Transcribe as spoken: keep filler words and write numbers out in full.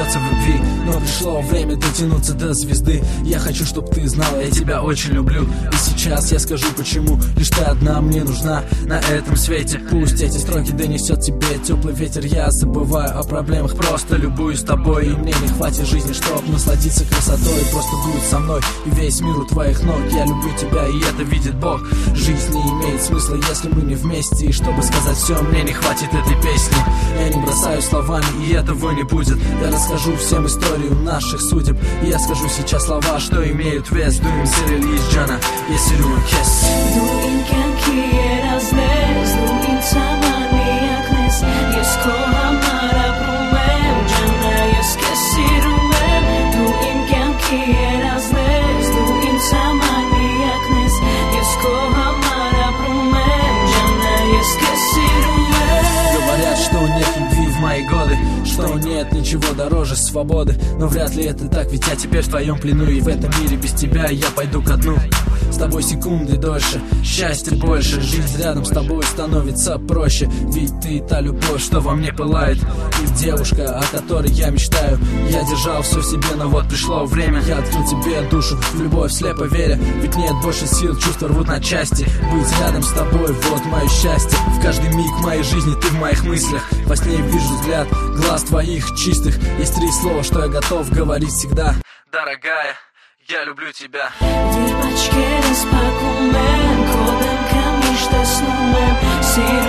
клянется в любви, но пришло время дотянуться до звезды. Я хочу, чтоб ты знал, я тебя очень люблю. И сейчас я скажу почему. Лишь ты одна мне нужна на этом свете. Пусть эти строки донесет тебе теплый ветер. Я забываю о проблемах, просто любуюсь тобой. И мне не хватит жизни, чтоб насладиться красотой. Просто будь со мной, и весь мир у твоих ног. Я люблю тебя, и это видит Бог. Жизнь не имеет смысла, если мы не вместе. И чтобы сказать все, мне не хватит этой песни. Я не бросаю словами, и этого не будет. Я расскажу всем историю наших судеб. И я скажу сейчас слова, что имеют вес. Duim serilis jana, yesiruan kes. Duim can quieras les, duim samaniacnes, y escohamara prumem, jana y esquecirumem. Duim can quieras les, duim samaniacnes, y escohamara prumem, jana y esquecirumem. Говорят, что нет любви в мои годы, что нет ничего дороже свободы. Но вряд ли это так, ведь я теперь в твоем плену. И в этом мире без тебя я пойду ко дну. С тобой секунды дольше, счастья больше. Жить рядом с тобой становится проще. Ведь ты та любовь, что во мне пылает. И девушка, о которой я мечтаю. Я держал все в себе, но вот пришло время. Я открыл тебе душу, в любовь слепо веря. Ведь нет больше сил, чувства рвут на части. Быть рядом с тобой, вот мое счастье. В каждый миг моей жизни ты в моих мыслях. Во сне вижу взгляд глаз твоих чистых. Есть три слова, что я готов говорить всегда. Дорогая, я люблю тебя. Virbačke razpakujem, kodem kam ništa snumem,